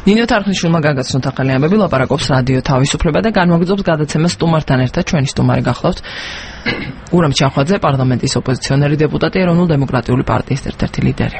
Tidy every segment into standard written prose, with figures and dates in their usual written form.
ნინო თარხნიშვილმა გაგაცნოთ ახალი ამბები, ლაპარაკობს რადიო თავისუფლება და განმოგრძობს გადაცემას სტუმართან ერთად. ჩვენი სტუმარი გახლავთ გურამ ჩახვაძე, პარლამენტის ოპოზიციონერი დეპუტატი, ეროვნულ დემოკრატიული პარტიის ერთ-ერთი ლიდერი.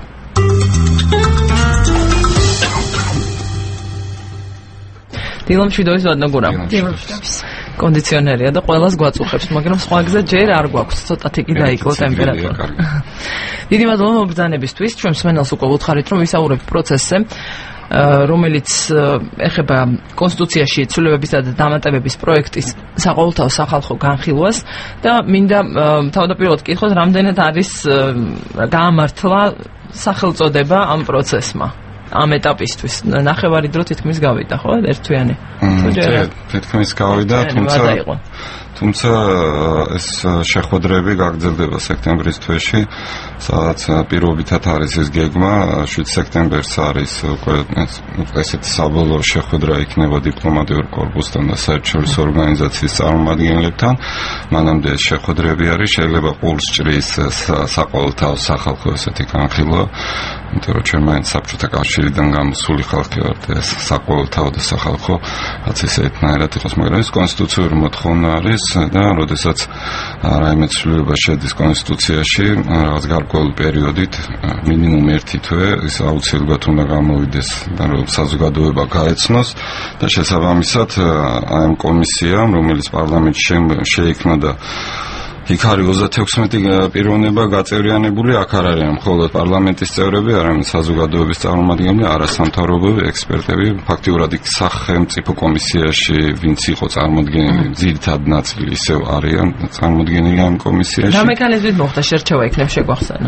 დილო მშვიდობის ვადნო გურამ. დილო მშვიდობის. კონდიციონერია და ყველას გვაწუხებს, მაგრამ სხვა გზა ჯერ არ გვაქვს, ცოტათი კი დაიკლო ტემპერატურა. დიდი მადლობა მობრძანებისთვის. ჩვენ მსმენელს უკვე ვუთხარით, რომ ვისაუბრებთ პროცესზე, რომელიც ეხება კონსტიტუციაში ცვლილებებისა და დამატებების პროექტის საყოველთაო სახალხო განხილვას და მინდა თავდაპირველად კითხოთ, რამდენად არის გაამართლა სახელწოდება ამ პროცესმა. ამ ეტაპისთვის ნახევარი დრო თითქმის გავიდა, ხო? ერთთვიანი. თითქმის გავიდა, თუმცა ეს შეხვედრები გაგრძელდება სექტემბრის თვეში, სადაც პირობითად არის ეს გეგმა, 7 სექტემბერს არის უკვე ესეთი საბოლოო შეხვედრა იქნება დიპლომატიურ კორპუსთან და საერთაშორისო ორგანიზაციის წარმომადგენლებთან. მანამდე ეს შეხვედრები არის, შეიძლება ყურს ჭრის საყოველთაო სახალხო ესეთი განხილვა, იმიტომ რომ ჩვენ მაინც საბჭოთა კავშირიდან გამოსული ხალხი ვართ, ეს საყოველთაო და სახალხო რაც ესეთნაირად იყოს, მაგრამ ეს კონსტიტუციური მოთხოვნა არის და როდესაც რაიმე ცვლილება შედის კონსტიტუციაში, რაღაც გარკვეული პერიოდით, მინიმუმ 1 თვე, ის აუცილებლად უნდა გამოვიდეს და რომ საზოგადოება გაეცნოს და შესაბამისად ამ კომისიამ, რომელიც პარლამენტში შეიქმნა და იქ არის 36 პიროვნება გაწევრიანებული, აქ არ არიან მხოლოდ პარლამენტის წევრები, არამედ საზოგადოების წარმომადგენლები, არასამთავრობოები, ექსპერტები, ფაქტიურად იქ სახელმწიფო კომისიაში ვინც იყო წარმოდგენილი, ძირითად ნაწილი ისევ არიან წარმოდგენილი ამ კომისიაში. რა მექანიზმით მოხდა შერჩევა იქნებ შეგვახსენო?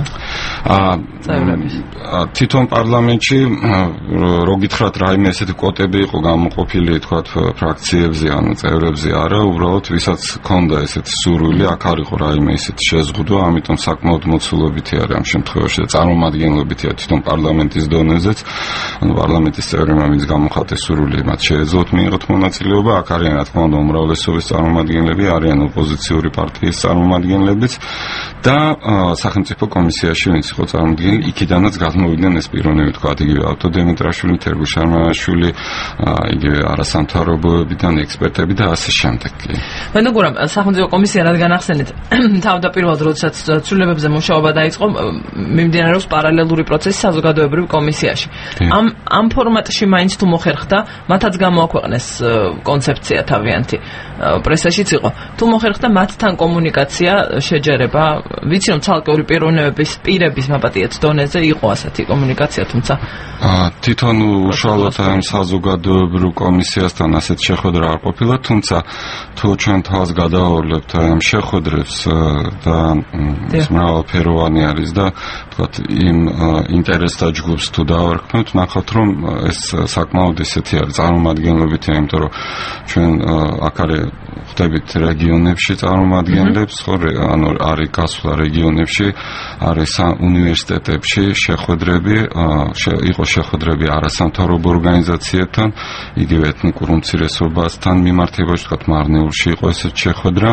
თვითონ პარლამენტში რო გითხრათ რაიმე ესეთი კვოტები იყო გამოყოფილი, თქვათ ფრაქციებზე ან წევრებზე, არა, უბრალოდ ვისაც ჰქონდა ესეთი სურვილი, აქ არის რაიმე ისეთი შეზღუდვა, ამიტომ საკმაოდ მოცულობითი არის ამ შემთხვევაში და წარმომადგენლობითია თვითონ პარლამენტის დონეზეც, ანუ პარლამენტის წევრებმა ვინც გამოხატეს სურვილი, მათ შეეძლოთ მიიღოთ მონაწილეობა, აქ არიან რა თქმა უნდა უმრავლესობის წარმომადგენლები, არიან ოპოზიციური პარტიის წარმომადგენლებიც და სახელმწიფო კომისიაში ვინც იყო წარმოდგენილი, იქიდანაც გამოვიდნენ ეს პიროვნები, თქვათ იგივე ავტოდემეტრაშვილი, თერგუშარმაშვილი, იგივე არასამთავრობოებიდან ექსპერტები და ასე შემდეგ. მადლობა გურამ, სახელმწიფო კომისია რადგან ახსენეთ თავდაპირველად როდესაც ცვლილებებზე მუშაობა დაიწყო, მიმდინარეობს პარალელური პროცესი საზოგადოებრივ კომისიაში. ამ ფორმატში მაინც თუ მოხერხდა, მათაც გამოაქვეყნეს კონცეფცია თავიანთი, პრესაშიც იყო. თუ მოხერხდა მათთან კომუნიკაცია, შეჯერება, ვიცი რომ ცალკეული პირების მაპატიეთ დონეზე იყო ასეთი კომუნიკაცია, თუმცა თვითონ უშუალოდ ამ საზოგადოებრივ კომისიასთან ასეთ შეხვედრა არ ყოფილა, თუმცა თუ ჩვენ თავს გადავავლებთ ამ შეხვედრებს და ეს მრავალფეროვანი არის და თქვათ იმ ინტერესთა ჯგუფს თუ დავარქმევთ, ნახავთ რომ ეს საკმაოდ ესეთი არის წარმომადგენლობითი, იმიტომ რომ ჩვენ აქ არის ხვდებით რეგიონებში წარმომადგენლებს, ანუ არის გასვლა რეგიონებში, არის უნივერსიტეტებში შეხვედრები, იყო შეხვედრები არასამთავრობო ორგანიზაციებთან, იგივე ეთნიკურ უმცირესობასთან მიმართებაში, თქვათ მარნეულში იყო ესეთი შეხვედრა.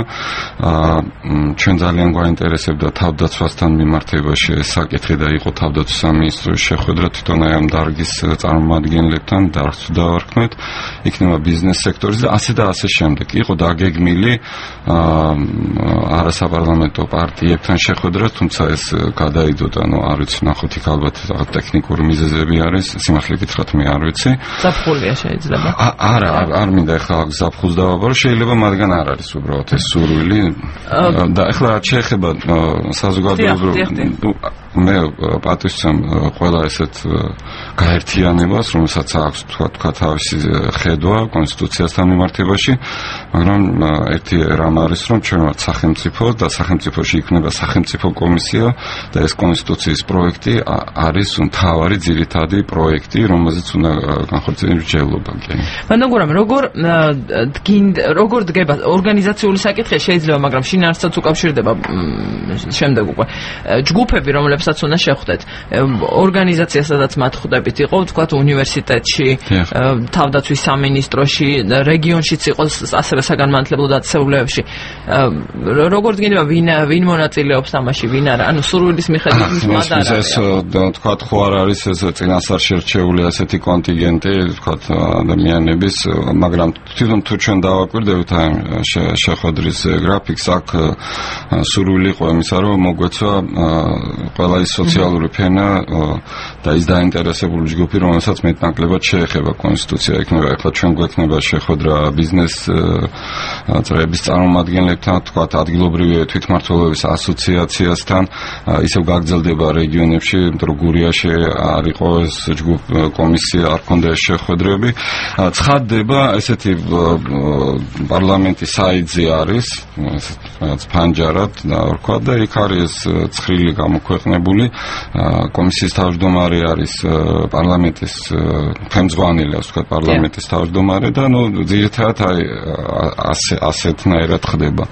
ჩვენ ძალიან გვაინტერესებდა თავდაცვასთან მიმართებაში ეს საკითხი და იყო თავდაცვის სამინისტროს შეხვედრა თვითონ ამ დარგის წარმომადგენლებთან, დარგს დავარქმევთ, იქნება ბიზნეს სექტორის და ასე შემდეგ. იყო დაგეგმილი არასაპარლამენტო პარტიებთან შეხვედრა, თუმცა ეს გადაიდოდა, ანუ არ ვიცი, ნახოთ იქ ალბათ ტექნიკური მიზეზები არის, სიმართლე გითხრათ მე არ ვიცი. ზაფხულია შეიძლება? არა, არ მინდა ახლა ზაფხულს დავაბარო, შეიძლება მათგან არ არის უბრალოდ ეს სურვილი და ახლა რაც შეეხება საზოგადოებრივ მე პატივისცემ ყველა ესეთ გაერთიანებას, რომელსაც აქვს თქვა თავისი ხედვა კონსტიტუციასთან მიმართებაში, მაგრამ ერთი რამ არის, რომ ჩვენ ვართ სახელმწიფო და სახელმწიფოში იქნება სახელმწიფო კომისია და ეს კონსტიტუციის პროექტი არის მთავარი ძირითადი პროექტი, რომელზეც უნდა განხორციელდეს მსჯელობა. მადლობა გურამ, როგორ დგება ორგანიზაციული საკითხია შეიძლება, მაგრამ შინაარსი როდესაც უკავშირდება შემდეგ უკვე ჯგუფები, რომლებსაც უნდა შეხვდეთ, ორგანიზაცია, სადაც მათ ხვდებით, იყო თქვათ უნივერსიტეტში, თავდაცვის სამინისტროში, რეგიონშიც იყო ასევე საგანმანათლებლო დაწესებულებებში. როგორც გინდება ვინ მონაწილეობს ამაში, ვინ არა? ანუ სურვილის მიხედვით მადარა. ეს თქვათ ხო არ არის ეს წინასწარ შერჩეული ასეთი კონტინგენტი, თქვათ ადამიანების, მაგრამ თვითონ თუ ჩვენ დავაკვირდებით აი შეხვედრის გრაფიკს, აქ სურვილი იყო იმისა, რომ მოგვეცვა ყველა ის სოციალური ფენა და ის დაინტერესებული ჯგუფი, რომელსაც მეტნაკლებად შეეხება კონსტიტუცია, იქნება ახლა ჩვენ გვექნება შეხვედრა ბიზნეს წრეების წარმომადგენლებთან, თქვათ ადგილობრივი თვითმმართველობის ასოციაციასთან, ისევ გაგრძელდება რეგიონებში, რომ გურიაში არ იყო ეს კომისია, არ ქონდა ეს შეხვედრები. ცხადდება ესეთი პარლამენტის საიტზე არის, რაღაც ფანჯარად და ვქვა და იქ არის ცხრილი გამოქვეყნებული. კომისიის თავმჯდომარე არის პარლამენტის ხელმძღვანელი, ასე ვთქვათ, პარლამენტის თავმჯდომარე და ძირითადად ასეთნაირად ხდება.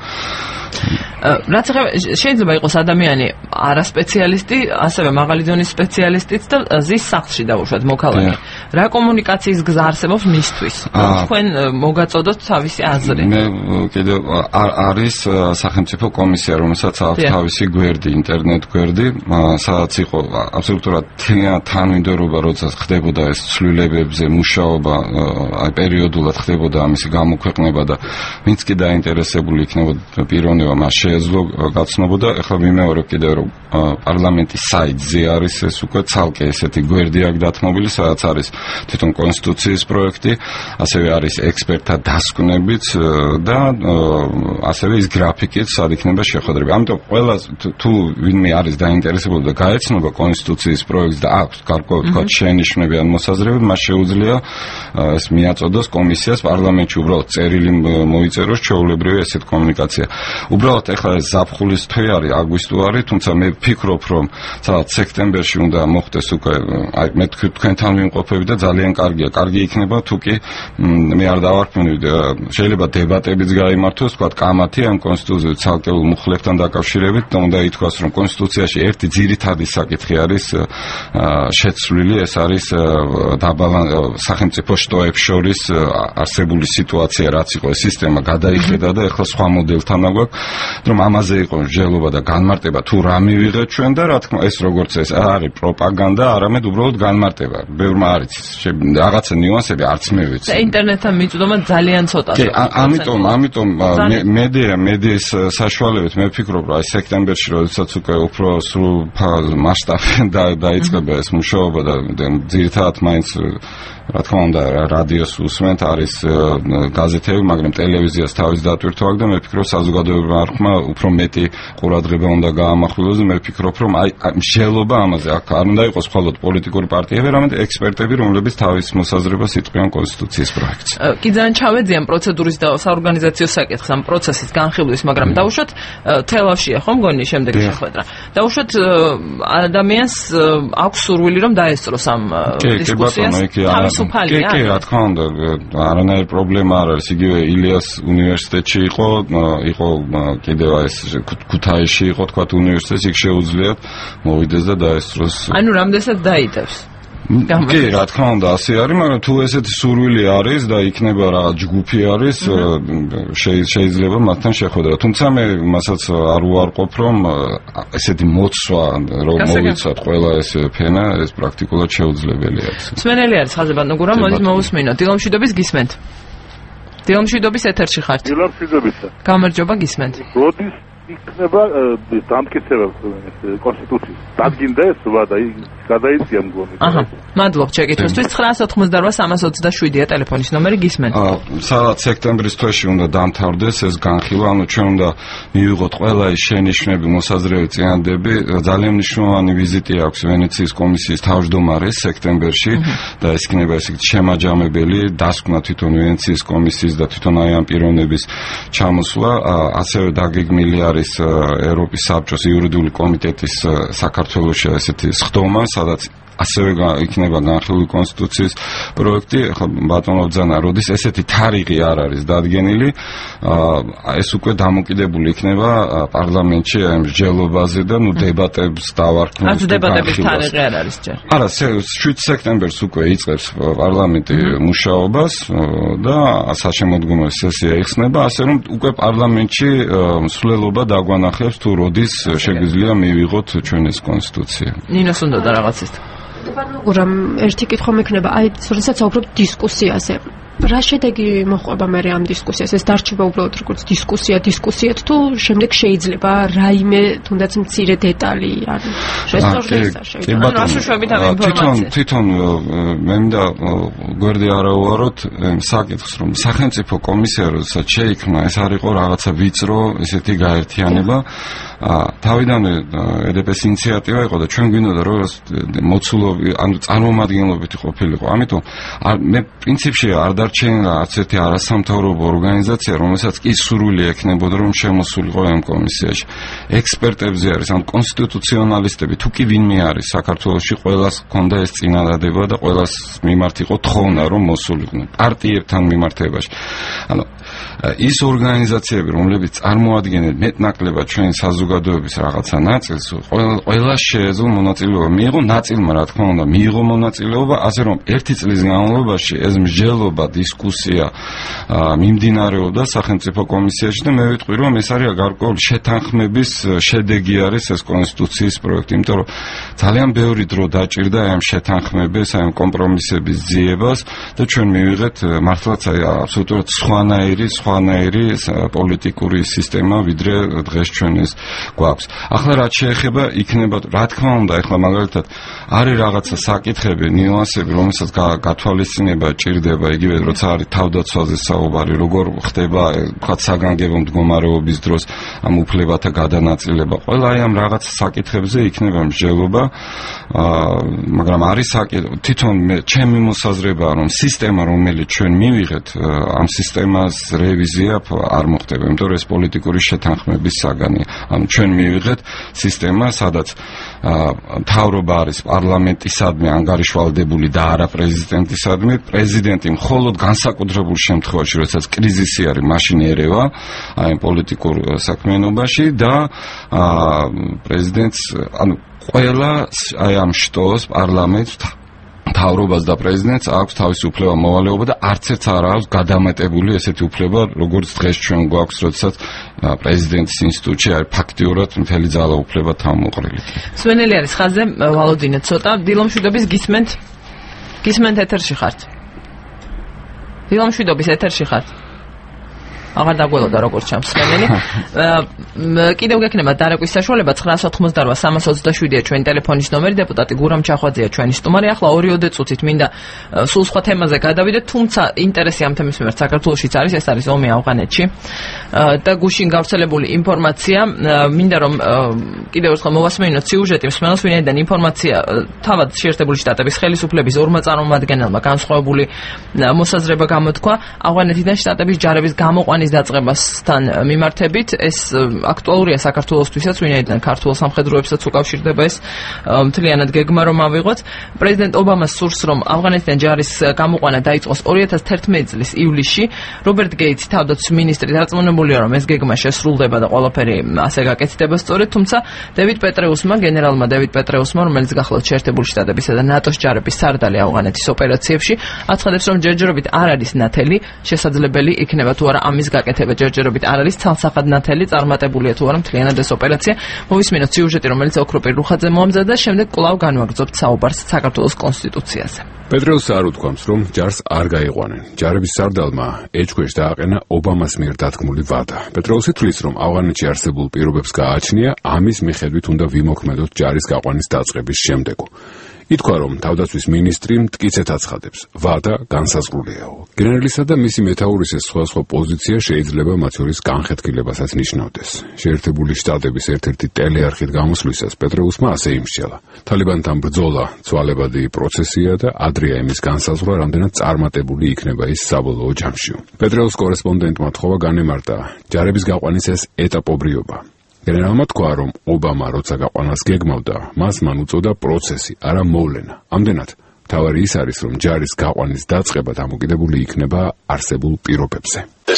რაც შეიძლება იყოს ადამიანი არასპეციალისტი, ასევე მაღალი დონის სპეციალისტიც და ზის სახლში დავუშვათ მოქალაქე. რა კომუნიკაციის გზა არსებობს მისთვის? თქვენ მოგაწოდოთ თავისი აზრი. მე კიდევ არის სახელმწიფო კომისია, რომელსაც აქვს თავისი გვერდი, ინტერნეტ გვერდი, სადაც იყო აბსოლუტურად თანმიმდევრობა, როდესაც ხდებოდა ეს ცვლილებებზე მუშაობა, აი პერიოდულად ხდებოდა ამისი გამოქვეყნება და ვინც კი დაინტერესებული იქნებოდა პიროვნება მას შეეძლო გაცნობოდა. ახლა ვიმეორებ კიდევ რომ პარლამენტის საიტზე არის ეს უკვე ცალკე ესეთი გვერდი აქ დათმობილი, სადაც არის თვითონ კონსტიტუციის პროექტი, ასევე არის ექსპერტთა დასკვნებიც და ასევე ის გრაფიკით, სად იქნება შეხვედრები. ამიტომ ყველა თუ ვინმე არის დაინტერესებული და გაეცნობა კონსტიტუციის პროექტს და აქვს გარკვეული თქვა შენიშვნები ან მოსაზრებები, მას შეუძლია ეს მიაწოდოს კომისიას პარლამენტში, უბრალოდ წერილი მოიწეროს, ჩვეულებრივი ესეთ კომუნიკაცია. უბრალოდ ახლა ეს ზაფხულის თვე არის, აგვისტო არის, თუმცა მე ვფიქრობ, რომ სადაც სექტემბერში უნდა მოხდეს უკვე, აი მე თქვენთან ვიმყოფები და ძალიან კარგია. კარგი იქნება თუ კი მე არ დავარქმევდი, შეიძლება დებატებიც გაიმართოს, თქვა კამათი ამ კონსტიტუციის ცალკეულ მუხლებთან დაკავშირებით და უნდა ითქვას, რომ კონსტიტუციაში ერთი ძირითადი საკითხი არის შეცვლილი, ეს არის სახელმწიფო შტოებს შორის არსებული სიტუაცია, რაც იყო ეს სისტემა გადაიხედა და ახლა სხვა მოდელთან აგვაქვს, რომ ამაზე იყო მსჯელობა და განმარტება, თუ რა მივიღეთ ჩვენ და რა თქმა ეს როგორც ეს არის პროპაგანდა, არამედ უბრალოდ განმარტება. ბევრმა არის რაღაცა ნიუანსები არც მე ვიცი. და ინტერნეტთან მიწვდომა ძალიან ცოტაა. კი, ამიტომ მედიის საშუალებით მე ვფიქრობ, რომ აი სექტემბერში, როდესაც უკვე უფრო სრულ მასშტაბით დაიწყება ეს მუშაობა და ძირითადად მაინც რა თქმა უნდა რადიოს უსმენთ, არის გაზეთები, მაგრამ ტელევიზიას თავის დატვირთვა აქვს და მე ვფიქრობ საზოგადოებრივმა არხმა უფრო მეტი ყურადღება უნდა გაამახვილოს და მე ვფიქრობ, რომ აი მსჯელობა ამაზე აქ არ უნდა იყოს მხოლოდ პოლიტიკური პარტიები, არამედ ექსპერტები, რომლებიც თავის მოსაზრებას იტყვიან კონსტიტუციის პროექტს. კი, ძალიან ჩავეძიან პროცედურის და საორგანიზაციო საკითხს ამ პროცესის განხილვის, მაგრამ დაუშვათ თელავშია ხო მგონი შემდეგი შეხვედრა. დაუშვათ ადამიანს აქვს სურვილი რომ დაესწროს ამ დისკუსიას. კი, რა თქმა უნდა, არანაირი პრობლემა არ არის. იგივე ილიას უნივერსიტეტში იყო კიდევ ეს ქუთაისში იყო, თქვა უნივერსიტეტში, იქ შეუძლიათ მოვიდეს და დაესწროს. ანუ რამდენსაც დაიტევს. კი, რა თქმა უნდა, ასე არის, მაგრამ თუ ესეთი სურვილი არის და იქნება რაღაც ჯგუფი არის, შეიძლება მათთან შეხვედრა. თუმცა მე მასაც არ უარყოფ, რომ ესეთი მოცვა, რომ მოვიცვათ ყველა ეს ფენა, ეს პრაქტიკულად შეუძლებელია. მსმენელი არის ხაზებანდო გურამ, მოდის მოусმინოთ. დილომშვიდობის გისმენთ. დილომშვიდობის ეთერში ხართ. დილომშვიდობისა. გამარჯობა, გისმენთ. როდის იქნება დამტკიცება კონსტიტუციის? დადგინდა ეს ვადა, გადაიწია მგონი. აჰა, მადლობთ შეკითხვისთვის. 988-327-ია ტელეფონის ნომერი, გისმენთ. სადაც სექტემბრის თვეში უნდა დამთავრდეს ეს განხილვა, ანუ ჩვენ უნდა მივიღოთ ყველა ის შენიშვნები, მოსაზრები, წინადები. ძალიან მნიშვნელოვანი ვიზიტი აქვს ვენეციის კომისიის თავმჯდომარეს სექტემბერში და ეს იქნება ესე შემაჯამებელი დასკვნა თვითონ ვენეციის კომისიის და თვითონ აი ამ პიროვნების ჩამოსვლა. ასევე დაგეგმილი არის ევროპის საბჭოს იურიდიული კომიტეტის საქართველოში ესეთი სხდომა, სადაც ასევე იქნება განხილული კონსტიტუციის პროექტი. ახლა ბატონო ბრძანა, როდის ესეთი თარიღი არ არის დადგენილი, ეს უკვე დამოკიდებული იქნება პარლამენტში აი მსჯელობაზე და დებატებს დავარქმევს. არც დებატების თარიღი არ არის ჯერ. არა, 7 სექტემბერს უკვე იწყებს პარლამენტი მუშაობას და საშემოდგომო სესია იხსნება, ასე რომ უკვე პარლამენტში მსვლელობა დაგვანახებს თუ როდის შეგვიძლია მივიღოთ ჩვენ ეს კონსტიტუცია. ნინოს უნდა და რაღაცის. მაგრამ ერთი კითხვა მექნება, აი, როდესაც ვაუბრობ დისკუსიაზე. რა შედეგი მოყვება მე ამ დისკუსიას? ეს დარჩება უბრალოდ როგორც დისკუსიად თუ შემდეგ შეიძლება რაიმე თუნდაც მცირე დეტალი არ შესწორდეს შეიძლება. რაშუშვებით ამ ინფორმაციას. თვითონ მე მინდა გვერდი არაუაროთ საკითხს, რომ სახელმწიფო კომისია როდესაც შეიქმნა, ეს არ იყო რაღაცა ვიწრო ესეთი გაერთიანება. თავიდანვე EDP-ის ინიციატივა იყო და ჩვენ გვინდოდა რომ მოცულობი, ანუ წარმომადგენლობითი ყოფილიყო. ამიტომ მე პრინციპში არ დარჩენილა არც ერთი არასამთავრობო ორგანიზაცია, რომელსაც კი სურვილი ექნებოდა რომ შემოსულიყო ამ კომისიაში. ექსპერტებზე არის, ანუ კონსტიტუციონალისტები, თუ კი ვინმე არის საქართველოში, ყველას ჰქონდა ეს წინადადება და ყველას მიმართ იყო თხოვნა რომ მოსულიყვნენ პარტიებთან მიმართებაში. ანუ ის ორგანიზაციები, რომლებიც წარმოადგენენ მეტნაკლებად ჩვენ საზოგადოების რაღაცა ნაწილს, ყველას შეეძლო მონაწილეობა მიიღო, ნაწილმა რა თქმა უნდა მიიღო მონაწილეობა, ასე რომ ერთი წლის განმავლობაში ეს მსჯელობა, დისკუსია მიმდინარეობდა სახელმწიფო კომისიაში და მე ვიტყვი რომ ეს არის გარკვეული შეთანხმების შედეგი არის ეს კონსტიტუციის პროექტი, იმიტომ რომ ძალიან ბევრი დრო დაჭირდა ამ შეთანხმების, ამ კომპრომისების ძიებას და ჩვენ მივიღეთ მართლაც აი აბსოლუტურად სხვანაირი პოლიტიკური სისტემა, ვიდრე დღეს ჩვენ ეს გვაქვს. ახლა რაც შეეხება იქნება, რა თქმა უნდა, ახლა მაგალითად არის რაღაცა საკითხები, ნიუანსები, რომელსაც გათვალისწინება ჭირდება, იგივე როცა არის თავდაცვაზე საუბარი, როგორ ხდება, თქვა საგანგებო მდგომარეობის დროს ამ უფლებათა გადანაწილება. ყველა აი ამ რაღაც საკითხებზე იქნება მსჯელობა, მაგრამ არის თვითონ ჩემი მოსაზრებაა, რომ სისტემა, რომელიც ჩვენ მივიღეთ, ამ სისტემას რევიზია არ მოხდება, იმიტომ რომ ეს პოლიტიკური შეთანხმების საგანია. ანუ ჩვენ მივიღეთ სისტემა, სადაც მთავრობა არის პარლამენტისადმი ანგარიშვალდებული და არა პრეზიდენტისადმი. პრეზიდენტი მხოლოდ განსაკუთრებულ შემთხვევაში, როდესაც კრიზისი არის, მაშინ ერევა აი პოლიტიკურ საქმიანობაში და პრეზიდენტს, ანუ ყველა აი ამ შტოს პარლამენტს მთავრობას და პრეზიდენტს აქვს თავისი უფლება მოვალეობა და არც ერთს არ აქვს გადამეტებული ესეთი უფლება, როგორც დღეს ჩვენ გვაქვს, როდესაც პრეზიდენტის ინსტიტუტში არის ფაქტიურად მთელი ძალაუფლება თავმოყრილი. სვენელი არის ხაზზე, ვალოდინე ცოტა დილომშვიდობის გისმენთ ეთერში ხართ. დილომშვიდობის ეთერში ხართ. აღარ დაგველოდა როგორც ჩანს სვენელი. კიდევ გექნება დარეკვის საშუალება 988-327-ია ჩვენი ტელეფონის ნომერი, დეპუტატი გურამ ჩახვაძეა ჩვენი სტუმარი. ახლა 2 წუთით მინდა სულ სხვა თემაზე გადავიდეთ, თუმცა ინტერესი ამ თემის მიმართ საქართველოშიც არის, ეს არის ომი ავღანეთში და გუშინ გავრცელებული ინფორმაცია. მინდა რომ კიდევ ერთხელ მოვასმენინოთ სიუჟეტი, მსმენელს ვინაიდან ინფორმაცია თავად შეერთებული შტატების ხელისუფლების ორმა წარმომადგენელმა განსხვავებული მოსაზრება გამოთქვა ავღანეთიდან შტატების ჯარების გამოყვანის დაწყებასთან მიმართებით. ეს აქტუალურია საქართველოსთვისაც, ვინაიდან ქართულ სამხედროებსაც უკავშირდება ეს მთლიანად გეგმა რომ ავიღოთ. პრეზიდენტ ობამას სურს რომ ავღანეთიდან ჯარის გამოყვანა დაიწყოს 2011 წლის ივლისში. რობერტ გეიტსი თავდაცვის მინისტრი დარწმუნებულია რომ ეს გეგმა შესრულდება და ყველაფერი ასე გაკეთდება სწორედ, თუმცა გენერალმა დევიდ პეტრეუსმა, რომელიც გახლავთ შეერთებული შტატებისა და ნატოს ჯარების სარდალი ავღანეთის ოპერაციებში, აცხადებს რომ ჯერჯერობით არ არის ნათელი შესაძლებელი იქნება თუ არა ამის გაკეთება, ჯერჯერობით არ არის ცალსახად ნათელი წარმატებულია თუ არა მთლიანად ეს ოპერაცია. მოვისმინოთ სიუჟეტი, რომელიც ოქროპირ რუხაძე მოამზადა, შემდეგ კვლავ განვაგრძობთ საუბარს საქართველოს კონსტიტუციაზე. პეტრეუსს არ უთქვამს, რომ ჯარს არ გაიყვანენ. ჯარების სარდალმა ეჭქვეშ დააყენა ობამას მიერ დადგმული ვადა. პეტრეუსი თვლის, რომ ავღანეთში არსებულ პირობებს გააჩნია, ამის მიხედვით უნდა ვიმოქმედოთ ჯარის გაყვანის დაწყების შემდეგო. ითქვა, რომ თავდაცვის მინისტრი მტკიცედ აცხადებს, ვადა განსაზღვრულიაო. გენერალისა და მისი მეთაურის ეს სხვადასხვა პოზიცია შეიძლება მათ შორის განხეთქილებასაც ნიშნავდეს. შეერთებული შტატების ერთ-ერთი ტელეარხით გამოსვლისას პეტრეუსმა ასე იმსჯელა. თალიბანთან ბრძოლა ცვალებადი პროცესია და ადრეა იმის განსაზღვრა, რამდენად წარმატებული იქნება ის საბოლოო ჯამში. პეტრეუს კორესპონდენტმა თხოვა განემარტა ჯარების გაყვანის ეს ეტაპობრიობა. გენერალმა თქვა, რომ ობამა როცა გაყვანას გეგმავდა, მას მან უწოდა პროცესი, არა მოვლენა. ამდენად თავარი ის არის, რომ ჯარის გაყვანის დაწყება დამოკიდებული იქნება არსებულ პირობებზე.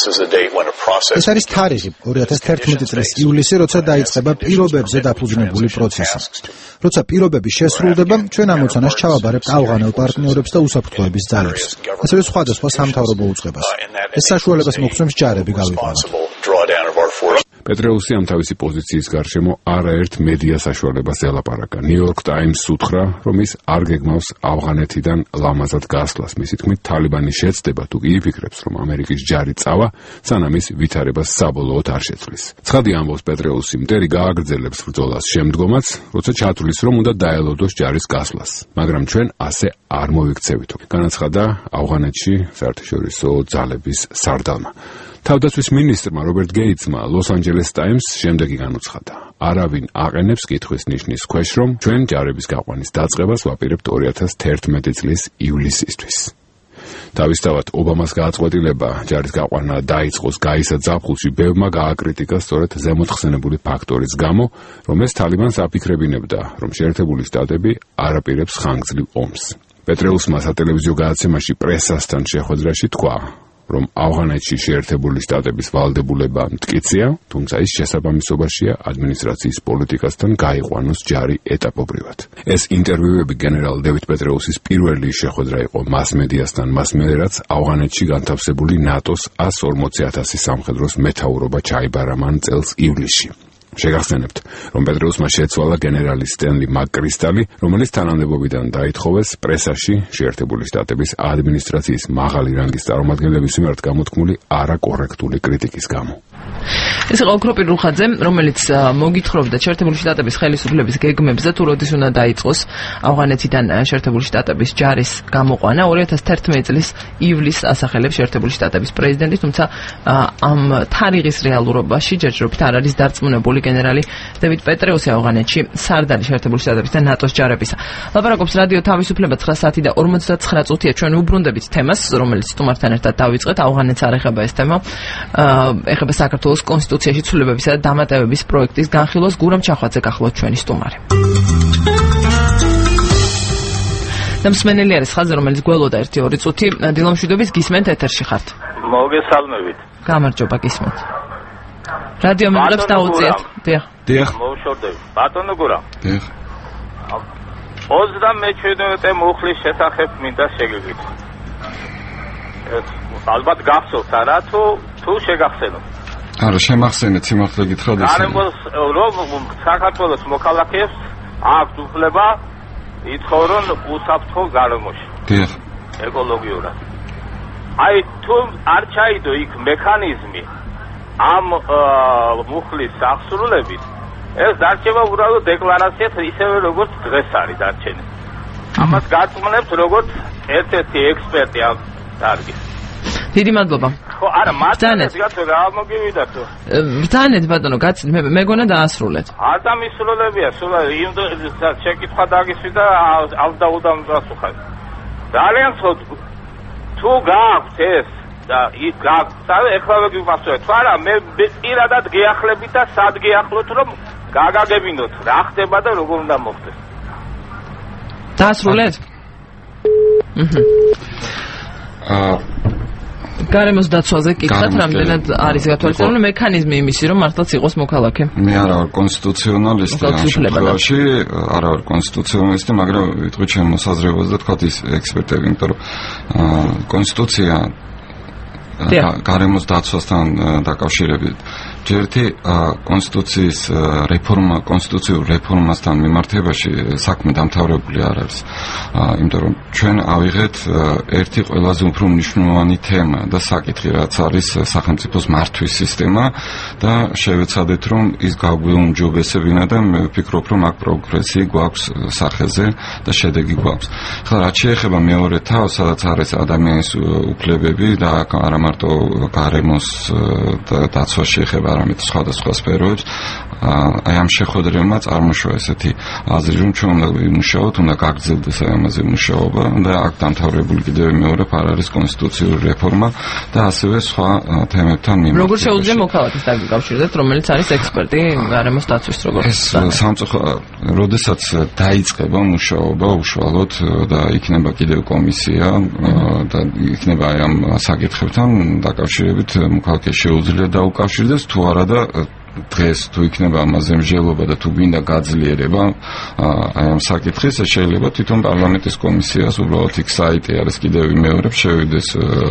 ეს არის თარიღი 2011 წლის ივლისი, როცა დაიწყება პირობებზე დაფუძნებული პროცესი. როცა პირობები შესრულდება, ჩვენ ამოცანას ჩავაბარებთ ავღანელ პარტნიორებს და უსაფრთხოების ძალებს, ასევე სხვადასხვა სამთავრობო უწყებას. ეს საშუალებას მოგვცემს ჯარები გავიყვანოთ. პეტრეუსი ამ თავისი პოზიციის გარშემო არაერთ მედია საშუალებას ელაპარაკა. New York Times უთხრა, რომ ის არ გეგმავს ავღანეთიდან ლამაზად გასვლას. მისი თქმით, თალიბანი შეცდება თუ კი იფიქრებს, რომ ამერიკის ჯარი წავა, სანამ ის ვითარებას საბოლოოდ არ შეცვლის. ცხადი ამბობს პეტრეუსი, მტერი გააგრძელებს ბრძოლას შემდგომაც, როცა ჩათვლის, რომ უნდა დაელოდოს ჯარის გასვლას. მაგრამ ჩვენ ასე არ მოვიქცევითო. განაცხადა ავღანეთში საერთაშორისო ძალების სარდალმა. თავდაცვის მინისტრმა რობერტ გეიტსმა Los Angeles Times შემდეგი განუცხადა. არავინ აყენებს კითხვის ნიშნის ქვეშ, რომ ჩვენ ჯარების გაყვანის დაწყებას ვაპირებთ 2011 წლის ივლისისთვის. თავისთავად ობამას გააწყვეტილება ჯარის გაყვანა დაიწყოს გაისა ზაფხულში ბევრმა გააკრიტიკა სწორედ ზემოთხსენებული ფაქტორის გამო, რომ ეს თალიბანს აფიქრებინებდა, რომ შეერთებული შტატები არ აპირებს ხანგრძლივ ომს. პეტრეუსმა სატელევიზიო გადაცემაში პრესასთან შეხვედრაში თქვა, რომ ავღანეთში შეერთებული შტატების ვალდებულება მტკიცეა, თუმცა ის შესაბამისობაშია ადმინისტრაციის პოლიტიკასთან გაიყვანოს ჯარი ეტაპობრივად. ეს ინტერვიუები გენერალ დევიდ პეტრეუსის პირველი შეხვედრა იყო მასმედიასთან, მას მერე რაც ავღანეთში განთავსებული ნატოს 140,000 სამხედროს მეთაურობა ჩაიბარა მან წელს ივლისში. შეგახსენებთ, რომ პეტრეუსმა შეცვალა გენერალი სტენლი მაკკრისტალი, რომელიც თანამდებობიდან დაითხოვეს პრესაში შეერთებული შტატების ადმინისტრაციის მაღალი რანგის წარმომადგენლების მიმართ გამოთქმული არაკორექტული კრიტიკის გამო. ეს იყო ოქროპირ რუხაძე, რომელიც მოგითხრობდა შეერთებული შტატების ხელისუფლების გეგმებზე, თუ როდის უნდა დაიწყოს ავღანეთიდან შეერთებული შტატების ჯარის გამოყვანა. 2011 წლის ივლისს ასახელებს შეერთებული შტატების პრეზიდენტი, თუმცა ამ თარიღის რეალურობაში ჯერჯერობით არ არის დარწმუნებული გენერალი დევიდ პეტრეუსი ავღანეთში სარდალი შეერთებული შტატების და ნატოს ჯარებისა. ლაპარაკობს რადიო თავისუფლება 9 საათი და 59 წუთია. ჩვენ უბრუნდებით თემას, რომელიც სტუმართან ერთად დავიწყეთ. ავღანეთს არ ეხება ეს თემა. ეხება საქართველოს კონსტიტუციაში ცვლილებებისა და დამატებების პროექტის განხილვას. გურამ ჩახვაძე გახლავთ ჩვენი სტუმარი. და მსმენელი არის ხაზზე, რომელიც გველოდა 1-2 წუთი. დილამშვიდობის, გისმენთ, ეთერში ხართ. მოგესალმებით. გამარჯობა, გისმენთ. რადიო მიღებს დაუძიათ. დიახ. მოუშვებდები. ბატონო გურა. დიახ. 37 მუხლის შესახებ მინდა შეგეკითხო. ალბათ გახსოვთ არა თუ შეგახსენოთ. არა, შემახსენეთ, სიმართლე გითხრათ ეს. რომ საქართველოს მოქალაქეებს აქვს უფლება ითხოვონ უსაფრთხო გარემოში. დიახ. ეკოლოგიურად. აი თუ არ ჩაიდო იქ მექანიზმი ამ მუხლის აღსრულებით, ეს დარჩება უბრალოდ დეკლარაციად, ისევე როგორც დღეს არის დარჩენილი. ამას გაწმუნებთ როგორც ერთ-ერთი ექსპერტი ამ დარგის. დიდი მადლობა. ხო, არა, მართლაც გაწევა მოგივიდათ. ბრძანეთ ბატონო, მეგონა დაასრულეთ. არ დამისრულებია, სულ იმ შეკითხვა დაგისვი და ავდაუდამ დასუხად. ძალიან ცოტ თუ გააქვთ ეს და იქ გააქვთ, ეხლა გიფასოთ. თუ არა, მე პირადად გეახლებით და სად გეახლოთ, რომ გაგაგებინოთ, რა ხდება და როგორ უნდა მოხდეს. დაასრულეთ? გარემოს დაცვაზე კითხავთ, რამდენად არის გათვალისწინებული მექანიზმი იმისი, რომ მართლაც იყოს მოქალაქე? მე არა ვარ კონსტიტუციონალისტი, ამ შემთხვევაში არა ვარ კონსტიტუციონალისტი, მაგრამ ვიტყვი ჩემ მოსაზრებას და თქვათ ის ექსპერტები, იმიტომ რომ კონსტიტუცია გარემოს დაცვასთან დაკავშირებით ჯერთი კონსტიტუციის რეფორმა, კონსტიტუციურ რეფორმასთან მიმართებაში საქმე დამთავრებული არ არის. იმიტომ რომ ჩვენ ავიღეთ ერთი ყველაზე უფრო მნიშვნელოვანი თემა და საკითხი, რაც არის სახელმწიფოს მართვის სისტემა და შევეცადეთ, რომ ის გაგვეუმჯობესებინა და მე ვფიქრობ, რომ აქ პროგრესი გვაქვს სახეზე და შედეგი გვაქვს. ხლა რაც შეეხება მეორე თავს, სადაც არის ადამიანის უფლებები და არა მარტო გარემოს დაცვა შეეხება არამედ სხვადასხვა სფეროებს, აი ამ შეხვედრებმა წარმოშვა ესეთი აზრი, რომ ჩვენ უნდა ვიმუშაოთ, უნდა გაგრძელდეს აი ამაზე მუშაობა და აქ დამთავრებული კიდევ მეორე არ არის კონსტიტუციური რეფორმა და ასევე სხვა თემებთან მიმართებით. როგორ შეუძლია მოქალაქეს დაკავშირდეთ, რომელიც არის ექსპერტი გარემოს დაცვის როგორც ეს როდესაც დაიწყება მუშაობა უშუალოდ და იქნება კიდევ კომისია და იქნება აი ამ საკითხებთან დაკავშირებით მოქალაქეს შეუძლია დაუკავშირდეს თუ არა და დღეს თუ იქნება ამაზე მსჯელობა და თუ გინდა გაძლიერება აი ამ საკითხის შეიძლება თვითონ პარლამენტის კომისიას უბრალოდ იქ საიტი არის კიდევ მეორე შევიდეს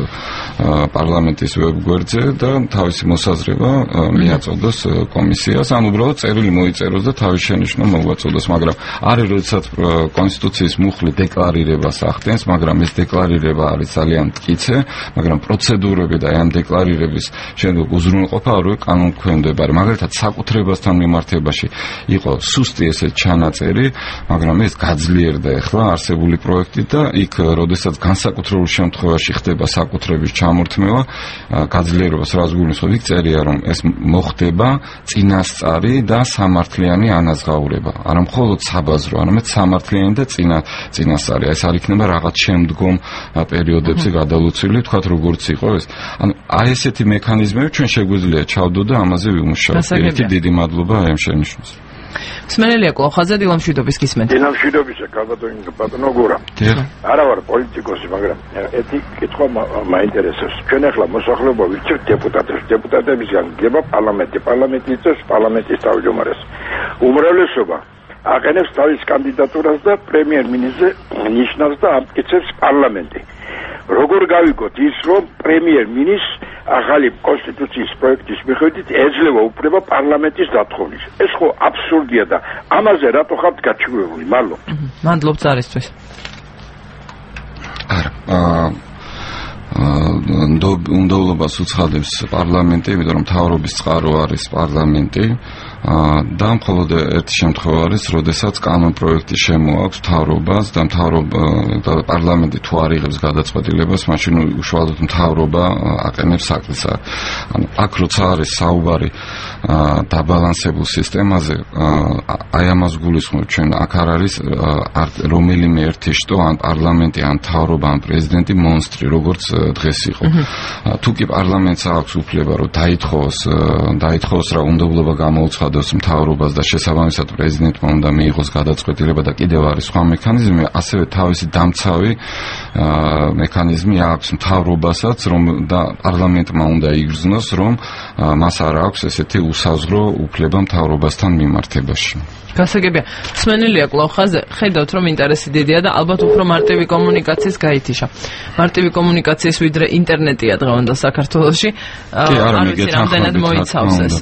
პარლამენტის ვებგვერდზე და თავისი მოსაზრება მიაწოდოს კომისიას ან უბრალოდ წერილი მოიწეროს და თავის შენიშვნა მოგვაწოდოს მაგრამ არის როდესაც კონსტიტუციის მუხლი დეკლარირებას ახდენს მაგრამ ეს დეკლარირება არის ძალიან მტკიცე მაგრამ პროცედურები და აი ამ დეკლარირების შემდგომ უზრუნველყოფა ორივე კანონქვემდებარე მაგალითად საკუთრებასთან მიმართებაში იყო სუსტი ესე ჩანაწერი, მაგრამ ეს გაძლიერდა ახლა არსებული პროექტით და იქ როდესაც განსაკუთრებულ შემთხვევაში ხდება საკუთრების ჩამორთმევა, გაძლიერებას რას გულისხმობ, იქ წერია რომ ეს მოხდება წინასწარი და სამართლიანი ანაზღაურება. არა მხოლოდ საბაზრო, არამედ სამართლიანი და წინასწარი. ეს არ იქნება რაღაც შემდგომ პერიოდებზე გადალუცილი, თქვათ როგორც იყო ეს. ანუ აი ესეთი მექანიზმები ჩვენ შეგვიძლია ჩავდო და ამაზე ვიმუშაოთ. ერთი დიდი მადლობა ამ შენიშვნას. სმენელია კოლხაძე დილამშვიდობის გისმენთ. დილამშვიდობისა ბატონო გურა. არა ვარ პოლიტიკოსი, მაგრამ ერთი კითხვა მაინტერესებს. ჩვენ ახლა მოსახლეობა ვირჩევთ დეპუტატებს. დეპუტატებისგან გება პარლამენტი იწევს პარლამენტის თავმჯდომარეს. უმრავლესობა აყენებს თავის კანდიდატურას და პრემიერ-მინისტრზე ნიშნავს და ამტკიცებს პარლამენტი. როგორ გავიგოთ ის, რომ პრემიერ-მინისტრს ახალი კონსტიტუციის პროექტის მიხედვით ეძლევა უფლება პარლამენტის დათხოვნის. ეს ხო აბსურდია და ამაზე რატო ხართ გაჩვენებული? მადლობთ ზარისთვის. უნდობლობას უცხადებს პარლამენტი, იმიტომ რომ მთავრობის წყარო არის პარლამენტი. და მხოლოდ ერთი შემთხვევა არის, როდესაც კანონპროექტი შემოაქვს მთავრობას და პარლამენტი თუ არ იღებს გადაწყვეტილებას, მაშინ უშუალოდ მთავრობა აყენებს საქმეს. ანუ აქ როცა არის საუბარი დაბალანსებულ სისტემაზე, აი ამას გულისხმობ ჩვენ, აქ არ არის რომელიმე ერთი შტო, ან პარლამენტი, ან მთავრობა, ან პრეზიდენტი მონსტრი, როგორც დღეს იყო. თუ კი პარლამენტს აქვს უფლება, რომ დაითხოვოს რა უნდობლობა გამოუცხადოს მთავრობას და შესაბამისად პრეზიდენტმა უნდა მიიღოს გადაწყვეტილება და კიდევ არის სხვა მექანიზმი, ასევე თავისი დამცავი მექანიზმი აქვს მთავრობასაც, რომ და პარლამენტმა უნდა იგრძნოს, რომ მას არ აქვს ესეთი უსაზღრო უფლება მთავრობასთან მიმართებაში. გასაგებია, სმენელია კოლხაძე, ხედავთ რომ ინტერესი დიდია და ალბათ უფრო მარტივი კომუნიკაციის გაითიშა. მარტივი კომუნიკაციის ვიდრე ინტერნეტია დღევანდელ საქართველოში. რამდენად მოიცავს ეს?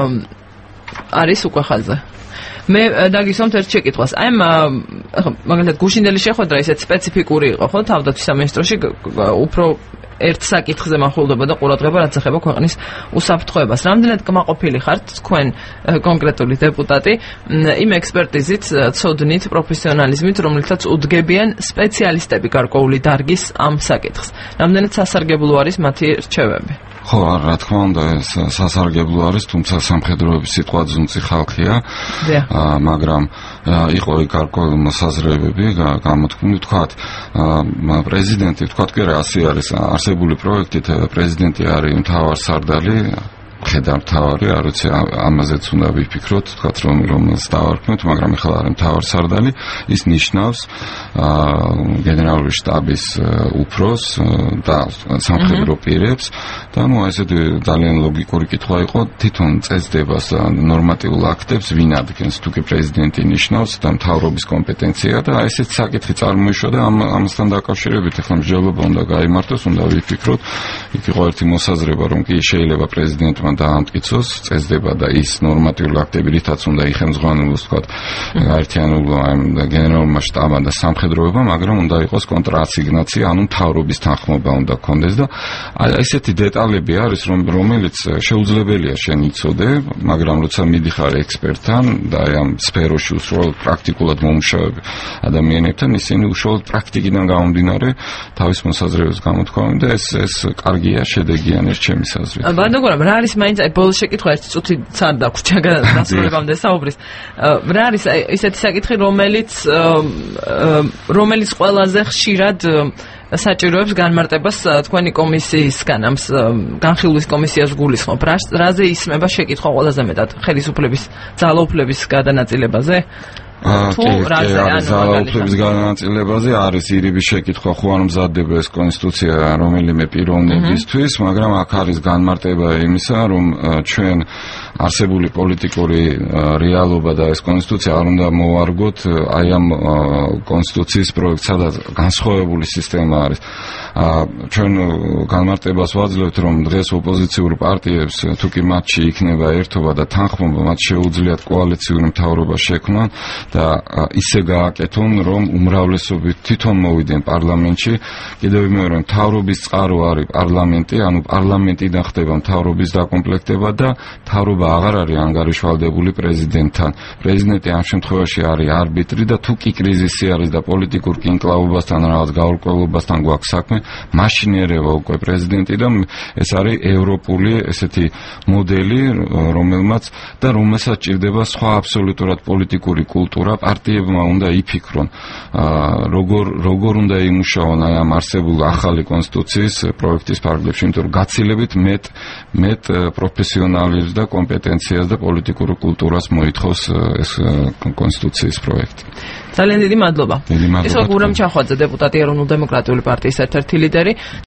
არის უკვე ხაზზე. მე დაგისვამთ ერთ შეკითხვას. აი მაგალითად გუშინდელი შეხვედრა ისეთ სპეციფიკური იყო, ხო, თავდაცვის სამინისტროში უფრო ერთ საკითხზე მახვილდება და ყურადღება რაც ეხება ქვეყნის უსაფრთხოებას. რამდენად კმაყოფილი ხართ თქვენ კონკრეტული დეპუტატი იმ ექსპერტიზით, ცოდნით, პროფესიონალიზმით, რომლითაც უდგებიან სპეციალისტები გარკვეული დარგის ამ საკითხს. რამდენად სასარგებლო არის მათი რჩევები? ხო, რა თქმა უნდა, ეს სასარგებლო არის, თუმცა სამხედროების სიტყვა ძუნწი ხალხია. მაგრამ იყო გარკვეული მოსაზრებები გამოთქმული, თქვათ, პრეზიდენტი, თქვათ, კი რა ასე არის არსებული პროექტით, პრეზიდენტი არის მთავარსარდალი, მხედართმთავარი, არ ვიცი, ამაზეც უნდა ვიფიქროთ, თქვათ, რომელს დავარქმევთ, მაგრამ ახლა არის მთავარსარდალი, ის ნიშნავს გენერალური შტაბის უფროს და სამხედრო პირებს და ესეთი ძალიან ლოგიკური კითხვა იყო, თვითონ წესდებას ნორმატიულ აქტებს ვინ ადგენს, თუ კი პრეზიდენტი ნიშნავს და მთავრობის კომპეტენცია და ესეთი საკითხი წარმოიშვა და ამასთან დაკავშირებით ახლა მსჯელობა უნდა გაიმართოს, უნდა ვიფიქროთ. იქ იყო ერთი მოსაზრება, რომ კი შეიძლება პრეზიდენტმა დაამტკიცოს წესდება და ის ნორმატიული აქტები, რითაც უნდა იხელმძღვანელოს, თქვათ, გაერთიანებულმა გენერალურმა შტაბმა და სამხედროებამ, მაგრამ უნდა იყოს კონტრასიგნაცია, ანუ მთავრობის თანხმობა უნდა გქონდეს და ესეთი დეტალები არის, რომელიც შეუძლებელია შენ იცოდე, მაგრამ როცა მიდიხარ ექსპერტთან და ამ სფეროში უშუალოდ პრაქტიკულად მომუშავებ ადამიანებთან, ისინი უშუალოდ პრაქტიკიდან გამომდინარე თავის მოსაზრებებს გამოთქვამენ და ეს კარგია, შედეგიანია ჩემი აზრით. ბატონო, რა არის მაინც აი ბოლოს შეკითხვა ერთი წუთი წარ დაგვრჩა დასრულებამდე საუბრის. რა არის ისეთი საკითხი, რომელიც ყველაზე ხშირად საჭიროებს განმარტებას თქვენი კომისიისგან, ამ განხილვის კომისიას გულისხმობ. რაზე ისმება შეკითხვა ყველაზე მეტად? ხელისუფლების ძალაუფლების გადანაწილებაზე? ძალაუფლების განაწილებაზე არის ირიბის შეკითხვა, ხო არ მზადდება ეს კონსტიტუცია რომელიმე პიროვნებისთვის, მაგრამ აქ არის განმარტება იმისა, რომ ჩვენ არსებული პოლიტიკური რეალობა და ეს კონსტიტუცია არ უნდა მოვარგოთ აი ამ კონსტიტუციის პროექტს, სადაც განსხვავებული სისტემა არის. ჩვენ განმარტებას ვაძლევთ, რომ დღეს ოპოზიციურ პარტიებს თუ კი მათში იქნება ერთობა და თანხმობა, მათ შეუძლიათ კოალიციური მთავრობა შექმნან და ისე გააკეთონ, რომ უმრავლესობით თვითონ მოვიდნენ პარლამენტში. კიდევ ვიმეორებ, მთავრობის წყარო არის პარლამენტი, ანუ პარლამენტიდან ხდება მთავრობის დაკომპლექტება და მთავრობა აღარ არის ანგარიშვალდებული პრეზიდენტთან. პრეზიდენტი ამ შემთხვევაში არის არბიტრი და თუ კი კრიზისი არის და პოლიტიკურ კინკლაობასთან რაღაც გაურკვევლობასთან გვაქვს საქმე, მაშინ ერევა უკვე პრეზიდენტი და ეს არის ევროპული ესეთი მოდელი, რომელსაც ჭირდება სხვა აბსოლუტურად პოლიტიკური კულტურა. პარტიებმა უნდა იფიქრონ, როგორ უნდა იმუშაონ აი ამ არსებულ ახალი კონსტიტუციის პროექტის ფარგლებში, იმიტომ რომ გაცილებით მეტ პროფესიონალიზმს და კომპეტენციას და პოლიტიკურ კულტურას მოითხოვს ეს კონსტიტუციის პროექტი. ძალიან დიდი მადლობა. ეს გურამ ჩახვაძე, დეპუტატი ეროვნულ დემოკრატიული პარტიის ერთ-ერთი ლიდერი.